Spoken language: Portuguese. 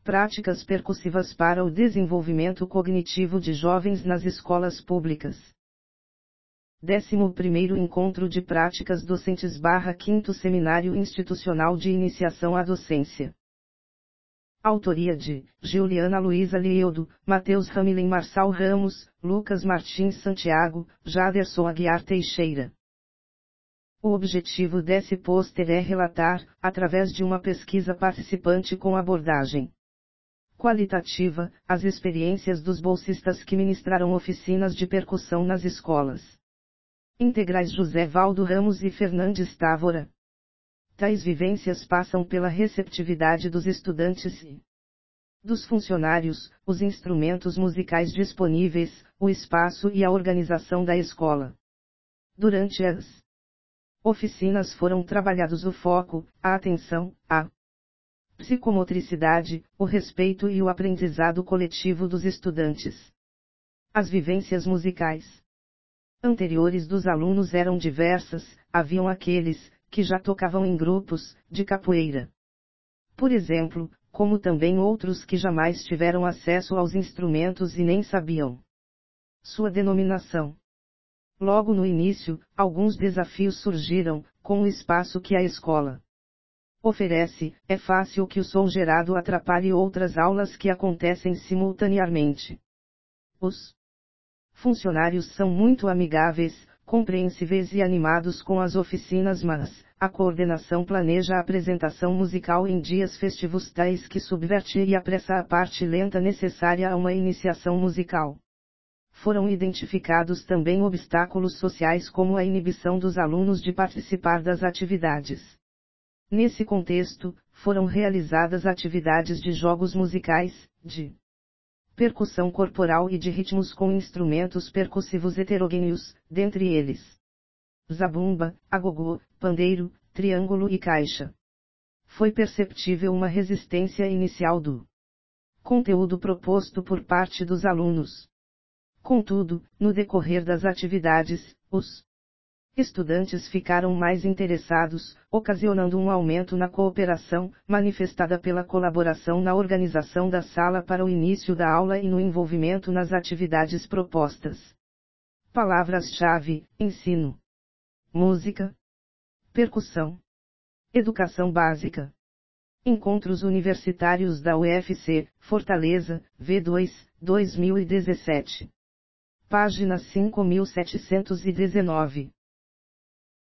Práticas percussivas para o desenvolvimento cognitivo de jovens nas escolas públicas. 11º Encontro de Práticas Docentes / 5º Seminário Institucional de Iniciação à Docência. Autoria de Juliana Luiza Lieldo, Matheus Ramilem Marçal Ramos, Lucas Martins Santiago, Jaderson Aguiar Teixeira. O objetivo desse pôster é relatar, através de uma pesquisa participante com abordagem qualitativa, as experiências dos bolsistas que ministraram oficinas de percussão nas escolas integrais José Valdo Ramos e Fernandes Távora. Tais vivências passam pela receptividade dos estudantes e dos funcionários, os instrumentos musicais disponíveis, o espaço e a organização da escola. Durante as oficinas foram trabalhados o foco, a atenção, a psicomotricidade, o respeito e o aprendizado coletivo dos estudantes. As vivências musicais anteriores dos alunos eram diversas, haviam aqueles que já tocavam em grupos de capoeira, por exemplo, como também outros que jamais tiveram acesso aos instrumentos e nem sabiam sua denominação. Logo no início, alguns desafios surgiram, com o espaço que a escola oferece, é fácil que o som gerado atrapalhe outras aulas que acontecem simultaneamente. Os funcionários são muito amigáveis, compreensíveis e animados com as oficinas, mas a coordenação planeja a apresentação musical em dias festivos tais que subverte e apressa a parte lenta necessária a uma iniciação musical. Foram identificados também obstáculos sociais como a inibição dos alunos de participar das atividades. Nesse contexto, foram realizadas atividades de jogos musicais, de percussão corporal e de ritmos com instrumentos percussivos heterogêneos, dentre eles zabumba, agogô, pandeiro, triângulo e caixa. Foi perceptível uma resistência inicial do conteúdo proposto por parte dos alunos. Contudo, no decorrer das atividades, os estudantes ficaram mais interessados, ocasionando um aumento na cooperação, manifestada pela colaboração na organização da sala para o início da aula e no envolvimento nas atividades propostas. Palavras-chave: ensino, música, percussão, educação básica. Encontros Universitários da UFC, Fortaleza, V2, 2017. Página 5719.